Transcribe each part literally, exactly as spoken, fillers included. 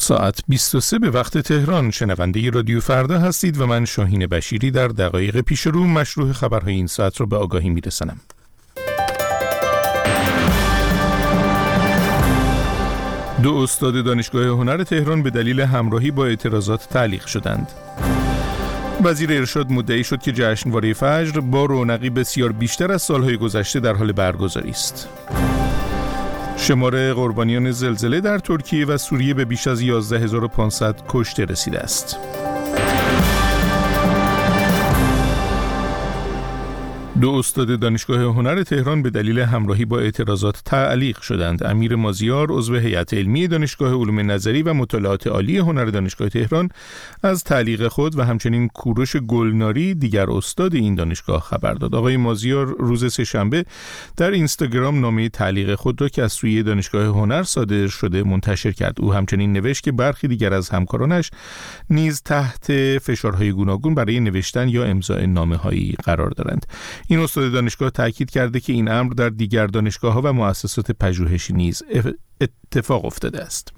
ساعت بیست و سه به وقت تهران. شنونده رادیو فردا هستید و من شاهین بشیری در دقایق پیش رو مشروع خبرهای این ساعت رو به آگاهی میرسانم. دو استاد دانشگاه هنر تهران به دلیل همراهی با اعتراضات تعلیق شدند. وزیر ارشاد مدعی شد که جشنواره فجر با رونقی بسیار بیشتر از سالهای گذشته در حال برگزاری است. شمار قربانیان زلزله در ترکیه و سوریه به بیش از یازده هزار و پانصد کشته رسیده است. دو استاد دانشگاه هنر تهران به دلیل همراهی با اعتراضات تعلیق شدند. امیر مازیار عضو هیئت علمی دانشگاه علوم نظری و مطالعات عالی هنر دانشگاه تهران از تعلیق خود و همچنین کوروش گلناری دیگر استاد این دانشگاه خبر داد. آقای مازیار روز سه‌شنبه در اینستاگرام نامه تعلیق خود را که از سوی دانشگاه هنر صادر شده منتشر کرد. او همچنین نوشت که برخی دیگر از همکارانش نیز تحت فشارهای گوناگون برای نوشتن یا امضاء نامه‌هایی قرار دارند. این استاد دانشگاه تاکید کرده که این امر در دیگر دانشگاه‌ها و مؤسسات پژوهشی نیز اتفاق افتاده است.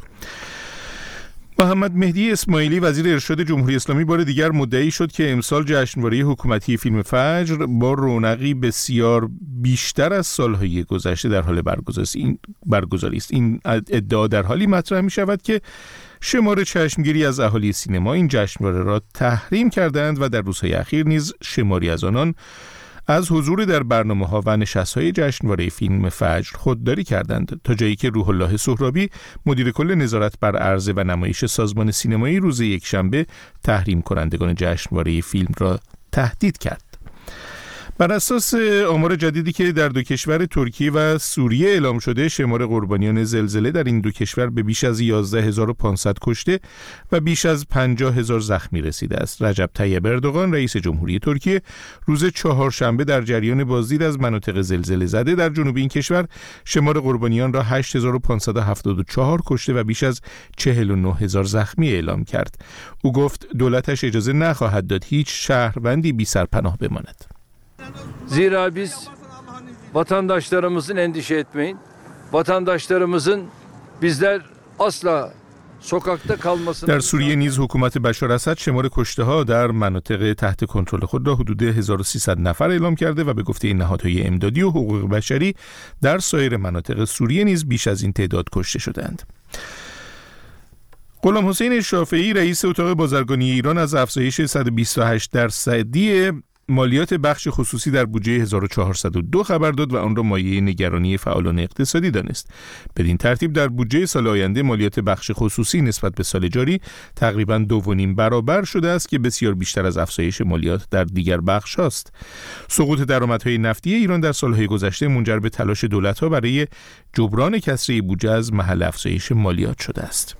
محمد مهدی اسماعیلی وزیر ارشاد جمهوری اسلامی بار دیگر مدعی شد که امسال جشنواره حکومتی فیلم فجر با رونقی بسیار بیشتر از سالهای گذشته در حال برگزاری است. این ادعا در حالی مطرح می شود که شمار چشمگیری از اهالی سینما این جشنواره را تحریم کردند و در روزهای اخیر نیز شماری از آنان از حضور در برنامه‌ها و نشست‌های جشنواره فیلم فجر خودداری کردند، تا جایی که روح الله سهرابی مدیر کل نظارت بر عرضه و نمایش سازمان سینمایی روز یکشنبه تحریم کنندگان جشنواره فیلم را تهدید کرد. بر اساس آمار جدیدی که در دو کشور ترکیه و سوریه اعلام شده، شمار قربانیان زلزله در این دو کشور به بیش از یازده هزار و پانصد کشته و بیش از پنجاه هزار زخمی رسیده است. رجب طیب اردوغان رئیس جمهوری ترکیه روز چهارشنبه در جریان بازدید از مناطق زلزله زده در جنوب این کشور شمار قربانیان را هشت هزار و پانصد و هفتاد و چهار کشته و بیش از چهل و نه هزار زخمی اعلام کرد. او گفت دولتش اجازه نخواهد داد هیچ شهروندی بی سرپناه بماند. Zira biz vatandaşlarımızın endişe etmeyin. Vatandaşlarımızın bizler asla sokakta kalmasını. در سوریه نیز حکومت بشار اسد شمار کشته‌ها در مناطق تحت کنترل خود را حدود هزار و سیصد نفر اعلام کرده و به گفته این نهادهای امدادی و حقوق بشری در سایر مناطق سوریه نیز بیش از این تعداد کشته شدند. غلام حسین شافعی رئیس اتاق بازرگانی ایران از افزایش صد و بیست و هشت درصدی مالیات بخش خصوصی در بودجه هزار و چهارصد و دو خبر داد و آن را مایه نگرانی فعالان اقتصادی دانست. بدین ترتیب در بودجه سال آینده مالیات بخش خصوصی نسبت به سال جاری تقریباً دو و نیم برابر شده است که بسیار بیشتر از افزایش مالیات در دیگر بخش هاست. سقوط درآمدهای نفتی ایران در سالهای گذشته منجر به تلاش دولت‌ها برای جبران کسری بودجه از محل افزایش مالیات شده است.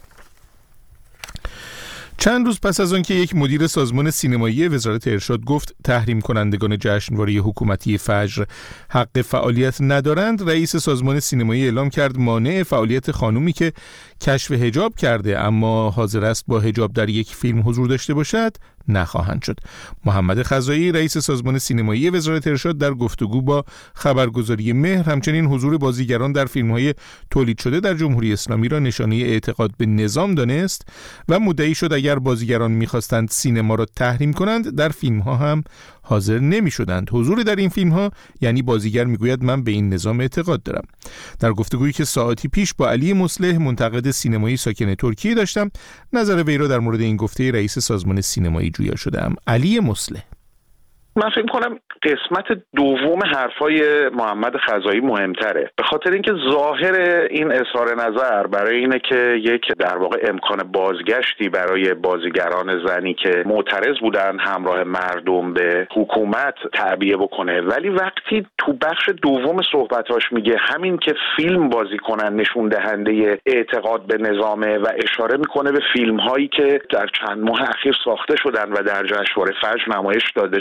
چند روز پس از آن که یک مدیر سازمان سینمایی وزارت ارشاد گفت تحریم کنندگان جشنواره حکومتی فجر حق فعالیت ندارند، رئیس سازمان سینمایی اعلام کرد مانع فعالیت خانومی که کشف حجاب کرده اما حاضر است با حجاب در یک فیلم حضور داشته باشد نخواهند شد. محمد خزایی رئیس سازمان سینمایی وزارت ارشاد در گفتگو با خبرگزاری مهر همچنین حضور بازیگران در فیلم‌های تولید شده در جمهوری اسلامی را نشانه اعتقاد به نظام دانست و مدعی شد اگر بازیگران می‌خواستند سینما را تحریم کنند در فیلم‌ها هم حاضر نمی‌شدند. حضور در این فیلم‌ها یعنی بازیگر میگوید من به این نظام اعتقاد دارم. در گفتگویی که ساعتی پیش با علی مصلح منتقد سینمایی ساکن ترکیه داشتم، نظر وی را در مورد این گفته رئیس سازمان سینمایی جویا شدم. علی مصلح: من فکر می‌کنم قسمت دوم حرفای محمد خزایی مهمتره، به خاطر اینکه ظاهر این اظهار نظر برای اینه که یک در واقع امکان بازگشتی برای بازیگران زنی که معترض بودن همراه مردم به حکومت تعبیه بکنه، ولی وقتی تو بخش دوم صحبتاش میگه همین که فیلم بازی کنن نشون دهنده اعتقاد به نظامه و اشاره میکنه به فیلم هایی که در چند ماه اخیر ساخته شدن و در جشنواره فجر نمایش داده شدن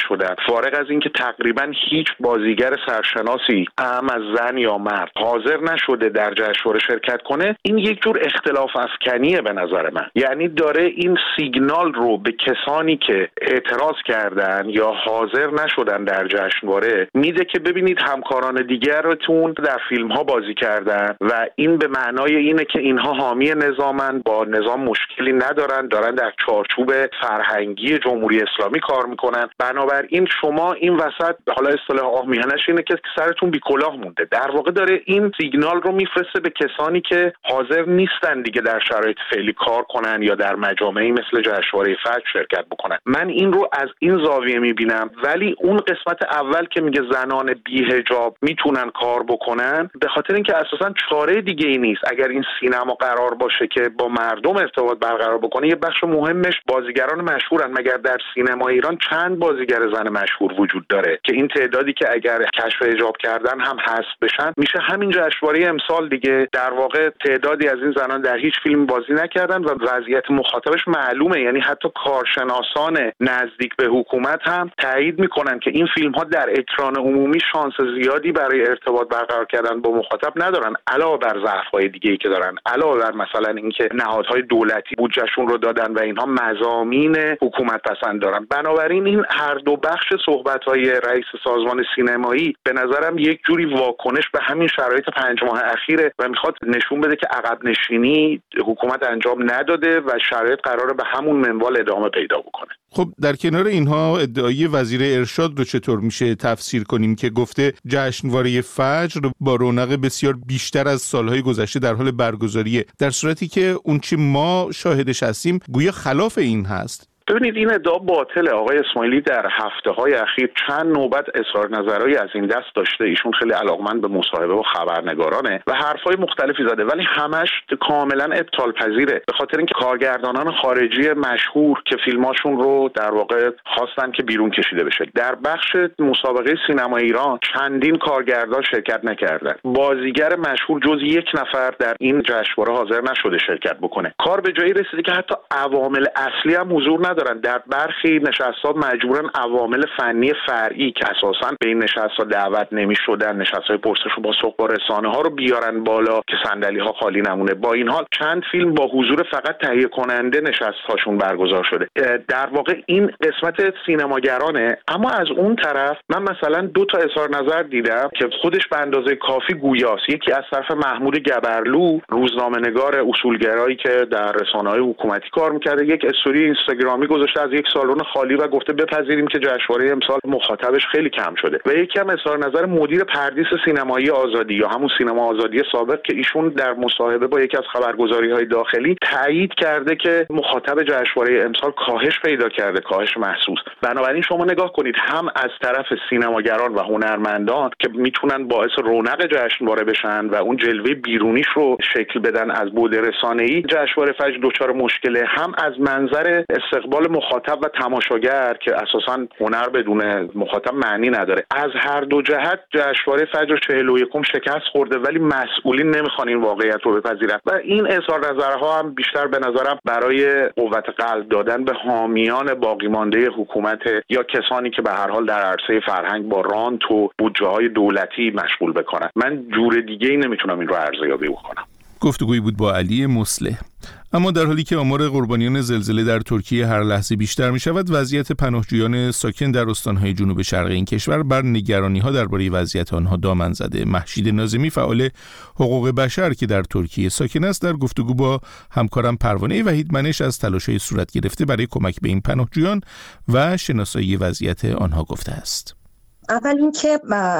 فارغ از اینکه تقریبا هیچ بازیگر سرشناسی هم از زن یا مرد حاضر نشده در جشنواره شرکت کنه، این یک جور اختلاف افکنیه به نظر من. یعنی داره این سیگنال رو به کسانی که اعتراض کردن یا حاضر نشدن در جشنواره میده که ببینید همکاران دیگرتون در فیلم ها بازی کردن و این به معنای اینه که اینها حامی نظامن، با نظام مشکلی ندارن، دارن در چارچوب فرهنگی جمهوری اسلامی کار میکنن. بنابراین شما این وسط، حالا اصطلاح آمیانش اینه که سرتون بی کلاه مونده. در واقع داره این سیگنال رو میفرسته به کسانی که حاضر نیستن دیگه در شرایط فعلی کار کنن یا در مجامعی مثل جشنواره فجر شرکت بکنن. من این رو از این زاویه میبینم. ولی اون قسمت اول که میگه زنان بی‌حجاب میتونن کار بکنن، به خاطر اینکه اساسا چاره دیگه ای نیست. اگر این سینما قرار باشه که با مردم ارتباط برقرار بکنه، یه بخش مهمش بازیگران مشهورن. مگر در سینما ایران چند بازیگر زن مشهور وجود داره که این تعدادی که اگر کشف حجاب کردن هم حذف بشن، میشه همین جشنواره امسال دیگه. در واقع تعدادی از این زنان در هیچ فیلم بازی نکردن و وضعیت مخاطبش معلومه. یعنی حتی کارشناسان نزدیک به حکومت هم تایید میکنن که این فیلم ها در اکران عمومی شانس زیادی برای ارتباط برقرار کردن با مخاطب ندارن، علاوه بر ضعف‌های دیگه‌ای که دارن، علاوه بر مثلا اینکه نهادهای دولتی بودجهشون رو دادن و اینها مضامین حکومت پسند دارن. بنابراین این هر دو بخش صحبت‌های رئیس سازمان سینمایی به نظرم یک جوری واکنش به همین شرایط پنج ماه اخیره و میخواد نشون بده که عقب نشینی حکومت انجام نداده و شرایط قراره به همون منوال ادامه پیدا بکنه. خب در کنار اینها ادعای وزیر ارشاد رو چطور میشه تفسیر کنیم که گفته جشنواره فجر با رونق بسیار بیشتر از سالهای گذشته در حال برگزاریه، در صورتی که اون چی ما شاهدش هستیم گویا خلاف این هست؟ ببینید این ادعا باطله. آقای اسماعیلی در هفته‌های اخیر چند نوبت اظهار نظرهایی از این دست داشته. ایشون خیلی علاقمند به مصاحبه و خبرنگارانه و حرفای مختلفی زده، ولی همش کاملا ابطال پذیره، به خاطر اینکه کارگردانان خارجی مشهور که فیلماشون رو در واقع خواستن که بیرون کشیده بشه، در بخش مسابقه سینما ایران چندین کارگردان شرکت نکردن. بازیگر مشهور جز یک نفر در این جشنواره حاضر نشده شرکت بکنه. کار به جایی رسیده که حتی عوامل اصلی هم حضور دارن. در برخی نشست‌ها مجبورن عوامل فنی فرعی که اساساً به این نشست‌ها دعوت نمی‌شدن، نشست‌های پرسش و پاسخ با رسانه‌ها رو بیارن بالا که صندلی‌ها خالی نمونه. با این حال چند فیلم با حضور فقط تهیه کننده نشست‌هاشون برگزار شده. در واقع این قسمت سینماگرانه. اما از اون طرف من مثلا دو تا اظهار نظر دیدم که خودش به اندازه کافی گویاست. یکی از طرف محمود گبرلو، روزنامه‌نگار اصولگرایی که در رسانه‌های حکومتی کار می‌کرده، یک استوری اینستاگرامی گذاشته از یک سالن خالی و گفته بپذیریم که جشنواره امسال مخاطبش خیلی کم شده. و یکی هم اظهار نظر مدیر پردیس سینمایی آزادی یا همون سینما آزادی سابق که ایشون در مصاحبه با یکی از خبرگزاری‌های داخلی تایید کرده که مخاطب جشنواره امسال کاهش پیدا کرده، کاهش محسوس. بنابراین شما نگاه کنید، هم از طرف سینماگران و هنرمندان که میتونن باعث رونق جشنواره بشن و اون جلوه بیرونیش رو شکل بدن از بعد رسانه‌ای، جشنواره فجر دچار مشکله، هم از منظر استقبال مخاطب و تماشاگر که اساساً هنر بدون مخاطب معنی نداره. از هر دو جهت جشنواره فجر چهل و یکم شکست خورده، ولی مسئولین نمیخوان این واقعیت رو بپذیرن و این اظهار نظرها هم بیشتر به نظرم برای قوت قلب دادن به حامیان باقی مانده حکومت یا کسانی که به هر حال در عرصه فرهنگ با رانت و بودجه‌های دولتی مشغول بکنن. من جور دیگه‌ای نمیتونم این رو ارزیابی بکنم. گفتگویی بود با علی مصلح. اما در حالی که آمار قربانیان زلزله در ترکیه هر لحظه بیشتر می شود، وضعیت پناهجویان ساکن در استانهای جنوب شرق این کشور بر نگرانی‌ها درباره وضعیت آنها دامن زده. مهشید ناظمی، فعال حقوق بشر که در ترکیه ساکن است، در گفتگو با همکارم پروانه وحیدمنش از تلاش‌های صورت گرفته برای کمک به این پناهجویان و شناسایی وضعیت آنها گفته است. اول اینکه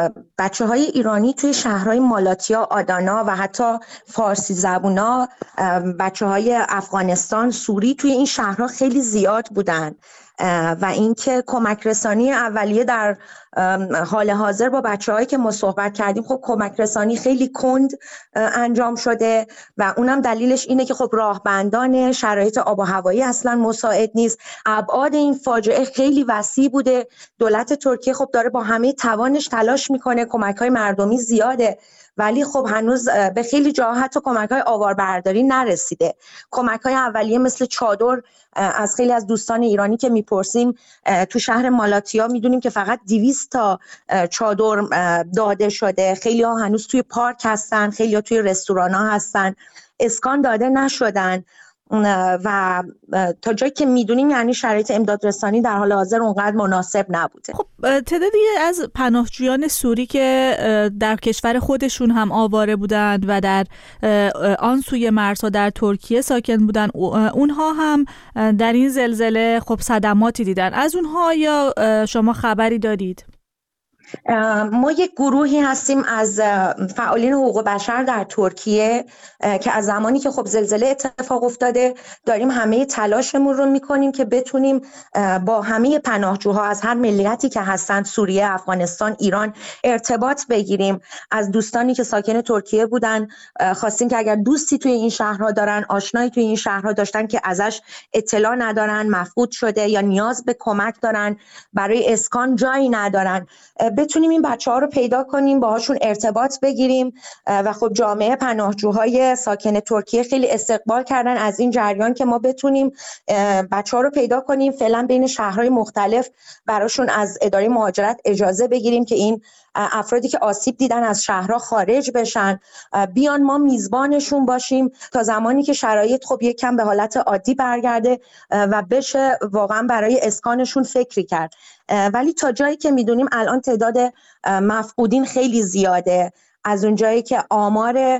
بچه های ایرانی توی شهرهای مالاتیا، آدانا و حتی فارسی زبونا، بچه های افغانستان، سوری توی این شهرها خیلی زیاد بودن و اینکه کمک رسانی اولیه در حال حاضر با بچه‌هایی که ما صحبت کردیم، خب کمک رسانی خیلی کند انجام شده و اونم دلیلش اینه که خب راهبندان، شرایط آب و هوایی اصلا مساعد نیست. ابعاد این فاجعه خیلی وسیع بوده. دولت ترکیه خب داره با همه توانش تلاش میکنه، کمک‌های مردمی زیاده، ولی خب هنوز به خیلی جاها حتی کمک‌های آواربرداری نرسیده. کمک‌های اولیه مثل چادر از خیلی از دوستان ایرانی که میپرسیم تو شهر مالاتیا میدونیم که فقط دویست تا چادر داده شده. خیلی ها هنوز توی پارک هستن، خیلی ها توی رستوران ها هستن، اسکان داده نشدن و تا جایی که میدونیم یعنی شرایط امدادرسانی در حال حاضر اونقدر مناسب نبوده. خب تعدادی از پناهجویان سوری که در کشور خودشون هم آواره بودند و در آن سوی مرزها در ترکیه ساکن بودند، اونها هم در این زلزله خب صدماتی دیدن. از اونها یا شما خبری دارید؟ ما یک گروهی هستیم از فعالین حقوق بشر در ترکیه که از زمانی که خب زلزله اتفاق افتاده داریم همه تلاشمون رو میکنیم که بتونیم با همه پناهجوها از هر ملیتی که هستن، سوریه، افغانستان، ایران، ارتباط بگیریم. از دوستانی که ساکن ترکیه بودن خواستیم که اگر دوستی توی این شهرها دارن، آشنایی توی این شهرها داشتن که ازش اطلاع ندارن، مفقود شده یا نیاز به کمک دارن، برای اسکان جایی ندارن، بتونیم این بچه‌ها رو پیدا کنیم، باهاشون ارتباط بگیریم. و خب جامعه پناهجوهای ساکن ترکیه خیلی استقبال کردن از این جریان که ما بتونیم بچه‌ها رو پیدا کنیم، فعلا بین شهرهای مختلف براشون از اداره مهاجرت اجازه بگیریم که این افرادی که آسیب دیدن از شهرها خارج بشن، بیان ما میزبانشون باشیم تا زمانی که شرایط خب یک کم به حالت عادی برگرده و بشه واقعا برای اسکانشون فکری کرد. ولی تا جایی که میدونیم الان تعداد مفقودین خیلی زیاده. از اونجایی که آمار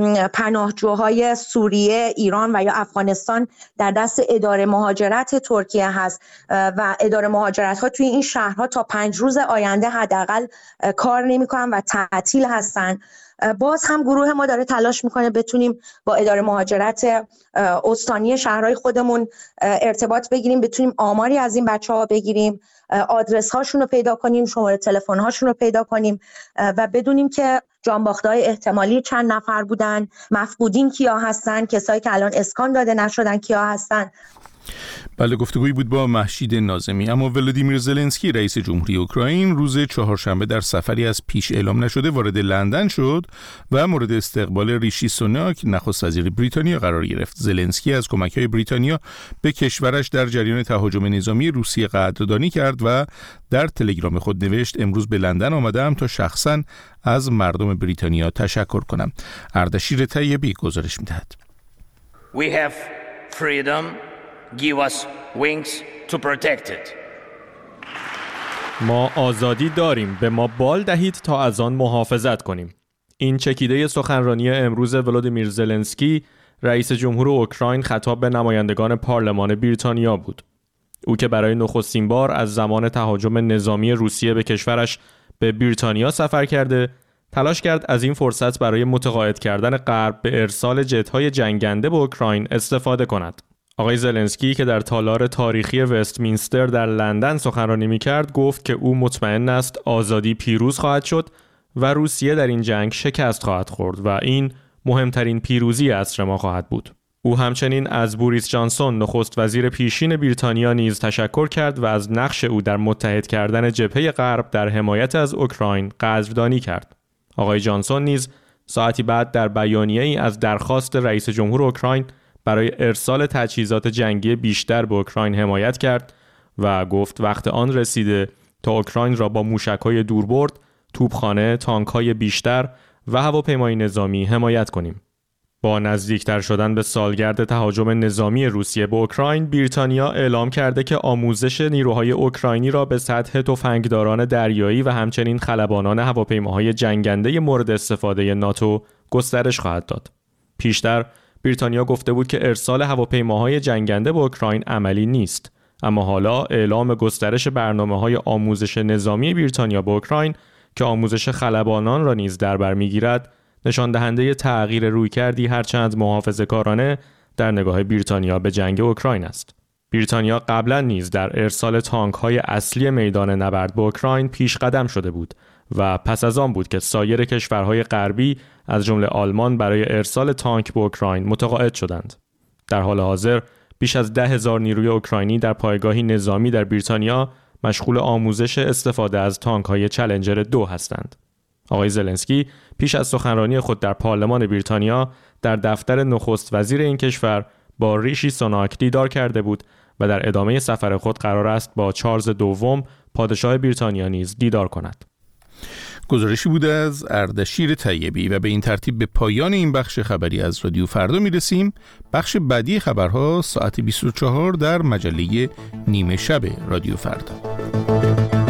پناهجوهای سوریه، ایران و یا افغانستان در دست اداره مهاجرت ترکیه هست و اداره مهاجرت ها توی این شهرها تا پنج روز آینده حداقل کار نمی‌کنن و تعطیل هستن. باز هم گروه ما داره تلاش میکنه بتونیم با اداره مهاجرت استانی شهرهای خودمون ارتباط بگیریم، بتونیم آماری از این بچه‌ها بگیریم، آدرس هاشون رو پیدا کنیم، شماره تلفن هاشون رو پیدا کنیم و بدونیم که جانباخته‌های احتمالی چند نفر بودن، مفقودین کیا هستن، کسایی که الان اسکان داده نشدن کیا هستن. بله، گفتگویی بود با مهشید ناظمی. اما ولادیمیر زلنسکی رئیس جمهوری اوکراین روز چهارشنبه در سفری از پیش اعلام نشده وارد لندن شد و مورد استقبال ریشی سوناک نخست وزیر بریتانیا قرار گرفت. زلنسکی از کمک‌های بریتانیا به کشورش در جریان تهاجم نظامی روسیه قدردانی کرد و در تلگرام خود نوشت امروز به لندن آمدم تا شخصاً از مردم بریتانیا تشکر کنم. اردشیر طیبی گزارش می‌دهد. We have freedom. Give us wings to protect it. ما آزادی داریم، به ما بال دهید تا از آن محافظت کنیم. این چکیده سخنرانی امروز ولادیمیر زلنسکی رئیس جمهور اوکراین خطاب به نمایندگان پارلمان بریتانیا بود. او که برای نخستین بار از زمان تهاجم نظامی روسیه به کشورش به بریتانیا سفر کرده، تلاش کرد از این فرصت برای متقاعد کردن غرب به ارسال جت‌های جنگنده به اوکراین استفاده کند. آقای زلنسکی که در تالار تاریخی وستمینستر در لندن سخنرانی می‌کرد گفت که او مطمئن است آزادی پیروز خواهد شد و روسیه در این جنگ شکست خواهد خورد و این مهمترین پیروزی عصر ما خواهد بود. او همچنین از بوریس جانسون نخست وزیر پیشین بریتانیا نیز تشکر کرد و از نقش او در متحد کردن جبهه غرب در حمایت از اوکراین قدردانی کرد. آقای جانسون نیز ساعتی بعد در بیانیه‌ای از درخواست رئیس جمهور اوکراین برای ارسال تجهیزات جنگی بیشتر به اوکراین حمایت کرد و گفت وقت آن رسیده تا اوکراین را با موشک‌های دوربرد، توپخانه، تانک‌های بیشتر و هواپیمای نظامی حمایت کنیم. با نزدیکتر شدن به سالگرد تهاجم نظامی روسیه به اوکراین، بریتانیا اعلام کرده که آموزش نیروهای اوکراینی را به سطح تفنگداران دریایی و همچنین خلبانان هواپیماهای جنگنده مورد استفاده ناتو گسترش خواهد داد. پیشتر بریتانیا گفته بود که ارسال هواپیماهای جنگنده به اوکراین عملی نیست، اما حالا اعلام گسترش برنامه‌های آموزش نظامی بریتانیا به اوکراین که آموزش خلبانان را نیز در بر می‌گیرد، نشان دهنده تغییر رویکردی هرچند محافظه‌کارانه در نگاه بریتانیا به جنگ اوکراین است. بریتانیا قبلا نیز در ارسال تانک‌های اصلی میدان نبرد به اوکراین پیش قدم شده بود و پس از آن بود که سایر کشورهای غربی از جمله آلمان برای ارسال تانک به اوکراین متقاعد شدند. در حال حاضر بیش از ده هزار نیروی اوکراینی در پایگاهی نظامی در بریتانیا مشغول آموزش استفاده از تانک‌های چالنجر دو هستند. آقای زلنسکی پیش از سخنرانی خود در پارلمان بریتانیا در دفتر نخست وزیر این کشور با ریشی سوناک دیدار کرده بود و در ادامه سفر خود قرار است با چارلز دوم پادشاه بریتانیا نیز دیدار کند. گزارشی بوده از اردشیر طیبی و به این ترتیب به پایان این بخش خبری از رادیو فردا میرسیم. بخش بعدی خبرها ساعت بیست و چهار در مجله نیمه شب رادیو فردا.